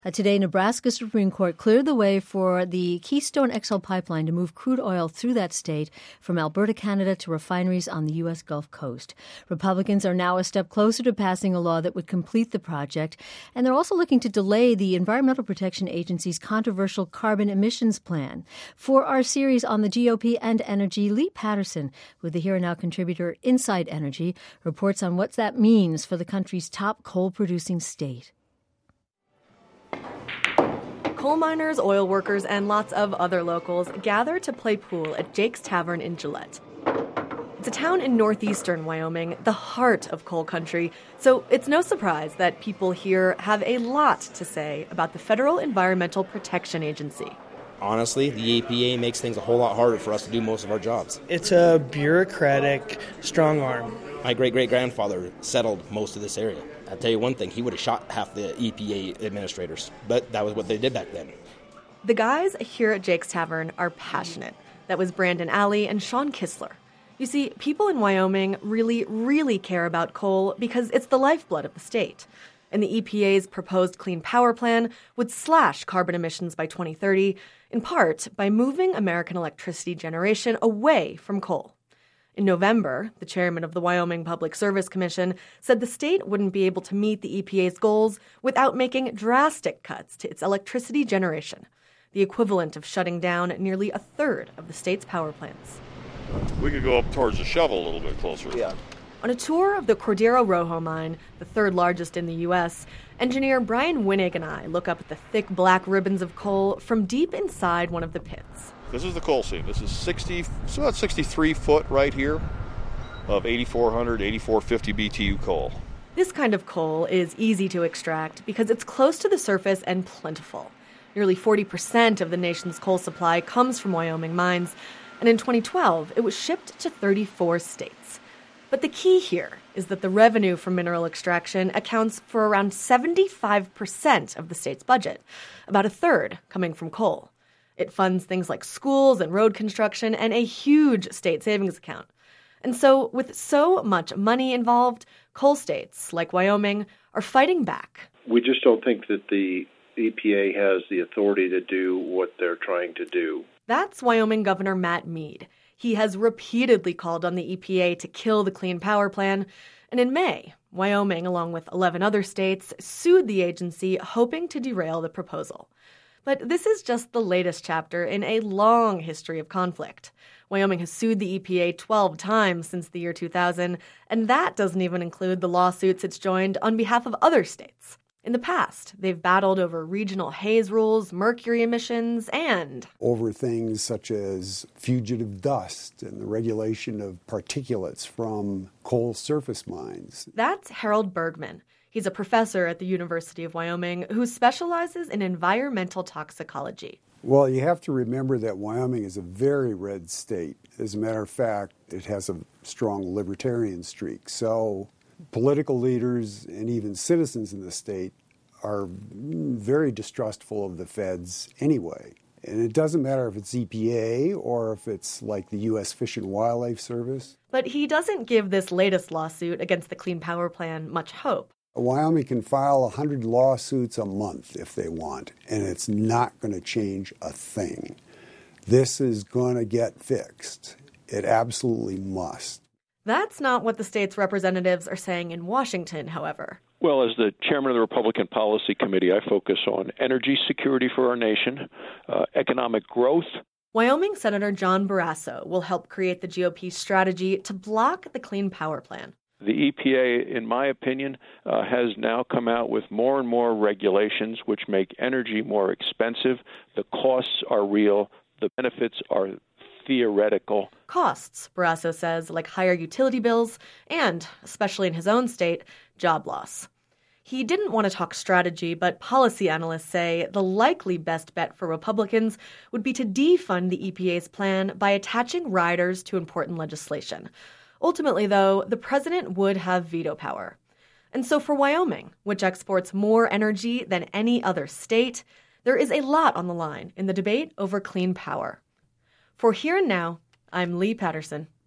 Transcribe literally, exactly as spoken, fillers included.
Uh, today, Nebraska Supreme Court cleared the way for the Keystone X L pipeline to move crude oil through that state from Alberta, Canada to refineries on the U S Gulf Coast. Republicans are now a step closer to passing a law that would complete the project, and they're also looking to delay the Environmental Protection Agency's controversial carbon emissions plan. For our series on the G O P and energy, Lee Patterson, with the Here and Now contributor Inside Energy, reports on what that means for the country's top coal-producing state. Coal miners, oil workers, and lots of other locals gather to play pool at Jake's Tavern in Gillette. It's a town in northeastern Wyoming, the heart of coal country, so it's no surprise that people here have a lot to say about the Federal Environmental Protection Agency. Honestly, the E P A makes things a whole lot harder for us to do most of our jobs. It's a bureaucratic strong arm. My great-great-grandfather settled most of this area. I'll tell you one thing, he would have shot half the E P A administrators, but that was what they did back then. The guys here at Jake's Tavern are passionate. That was Brandon Alley and Sean Kistler. You see, people in Wyoming really, really care about coal because it's the lifeblood of the state. And the E P A's proposed Clean Power Plan would slash carbon emissions by twenty thirty, in part by moving American electricity generation away from coal. In November, the chairman of the Wyoming Public Service Commission said the state wouldn't be able to meet the E P A's goals without making drastic cuts to its electricity generation, the equivalent of shutting down nearly a third of the state's power plants. We could go up towards the shovel a little bit closer. Yeah. On a tour of the Cordero Rojo mine, the third largest in the U S, engineer Brian Winnig and I look up at the thick black ribbons of coal from deep inside one of the pits. This is the coal seam. This is sixty, so about sixty-three foot right here of eighty-four hundred, eighty-four fifty B T U coal. This kind of coal is easy to extract because it's close to the surface and plentiful. Nearly forty percent of the nation's coal supply comes from Wyoming mines, and in twenty twelve, it was shipped to thirty-four states. But the key here is that the revenue from mineral extraction accounts for around seventy-five percent of the state's budget, about a third coming from coal. It funds things like schools and road construction and a huge state savings account. And so, with so much money involved, coal states like Wyoming are fighting back. We just don't think that the E P A has the authority to do what they're trying to do. That's Wyoming Governor Matt Mead. He has repeatedly called on the E P A to kill the Clean Power Plan. And in May, Wyoming, along with eleven other states, sued the agency, hoping to derail the proposal. But this is just the latest chapter in a long history of conflict. Wyoming has sued the E P A twelve times since the year two thousand, and that doesn't even include the lawsuits it's joined on behalf of other states. In the past, they've battled over regional haze rules, mercury emissions, and over things such as fugitive dust and the regulation of particulates from coal surface mines. That's Harold Bergman. He's a professor at the University of Wyoming who specializes in environmental toxicology. Well, you have to remember that Wyoming is a very red state. As a matter of fact, it has a strong libertarian streak. So political leaders and even citizens in the state are very distrustful of the feds anyway. And it doesn't matter if it's E P A or if it's like the U S Fish and Wildlife Service. But he doesn't give this latest lawsuit against the Clean Power Plan much hope. Wyoming can file one hundred lawsuits a month if they want, and it's not going to change a thing. This is going to get fixed. It absolutely must. That's not what the state's representatives are saying in Washington, however. Well, as the chairman of the Republican Policy Committee, I focus on energy security for our nation, uh, economic growth. Wyoming Senator John Barrasso will help create the G O P strategy to block the Clean Power Plan. The E P A, in my opinion, uh, has now come out with more and more regulations which make energy more expensive. The costs are real. The benefits are theoretical. Costs, Barrasso says, like higher utility bills and, especially in his own state, job loss. He didn't want to talk strategy, but policy analysts say the likely best bet for Republicans would be to defund the E P A's plan by attaching riders to important legislation. Ultimately, though, the president would have veto power. And so for Wyoming, which exports more energy than any other state, there is a lot on the line in the debate over clean power. For Here and Now, I'm Lee Patterson.